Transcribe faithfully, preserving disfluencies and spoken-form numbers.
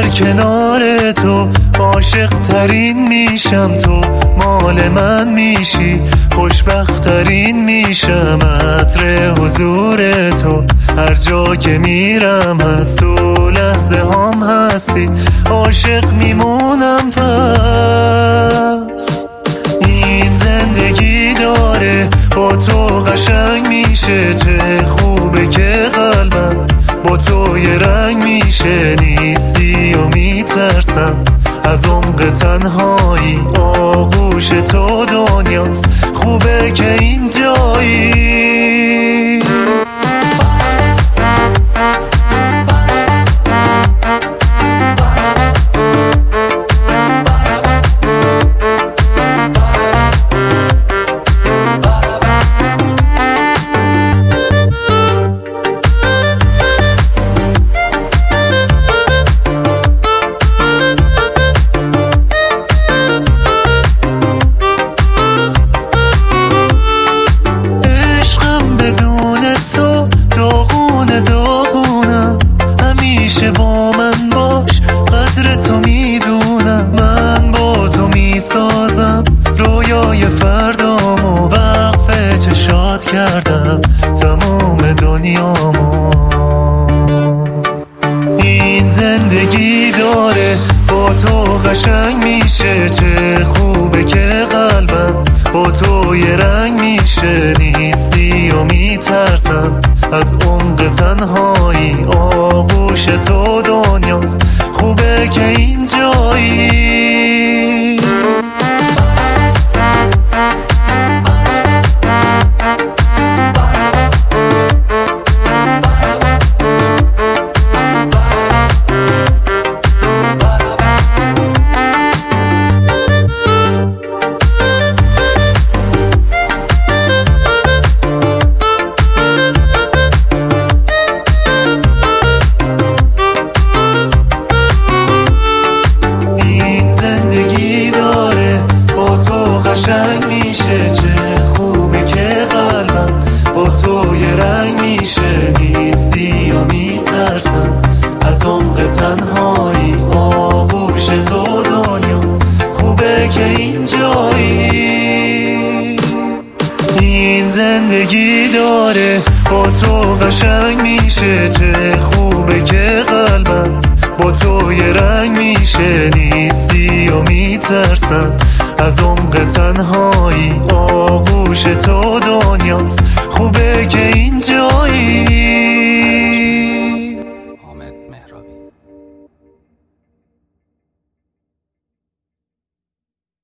در کنار تو عاشق ترین میشم، تو مال من میشی، خوشبخت ترین میشم. عطر حضور تو هر جا که میرم هست، تو لحظه هم هستی، عاشق میمونم. پس این زندگی داره با تو قشنگ میشه، چه خوبه که قلبم با تو یه رنگ میشه. نیستی و میترسم از عمق تنهایی، آغوش تو دنیاست، خوبه که اینجایی. با من باش، قدر تو میدونم، من با تو میسازم رویای فردامو، وقف چشات کردم تمام دنیامو. این زندگی داره با تو قشنگ میشه، چه خوبه که قلبم با تو یه رنگ میشه. نیستی و میترسم از عمق تنهایی، آغوش تو دنیاست، خوبه که اینجایی. قشنگ میشه، چه خوبه که قلبم با تو یه رنگ میشه. نیستی و میترسم از عمق تنهایی، آغوش تو دنیاست، خوبه که اینجایی. این زندگی داره با تو قشنگ میشه، چه خوبه که قلبم با تو یه رنگ میشه. نیستی و میترسم از عمق تنهایی، آغوش تو دنیاست، خوبه که اینجا